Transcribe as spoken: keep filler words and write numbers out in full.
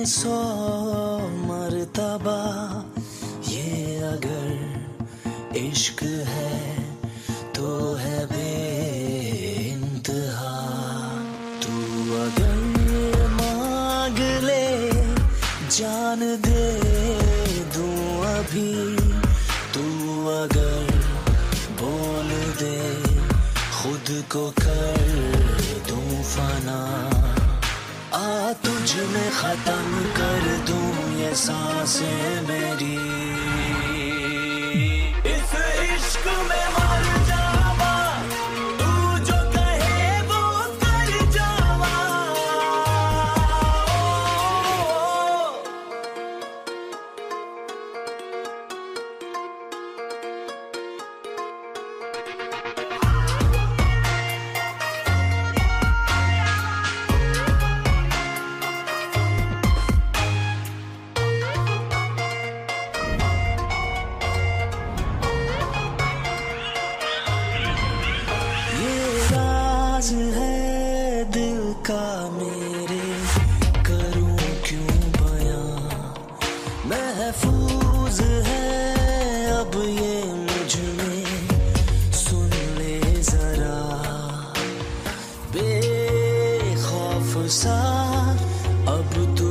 सौ मर्तबा ये अगर इश्क है तो है बेइंतहा। तू अगर मांग ले जान दे दूं अभी, तू अगर बोल दे खुद को कर दूं फना। आ तुझ में खत्म कर दूं ये सांसें मेरी, इस इश्क में मर जावा, तू जो कहे वो कर जावा। है दिल का मेरे, करूं क्यों बयां, महफूज है अब ये मुझ में, सुन ले जरा। बेखौफ सा अब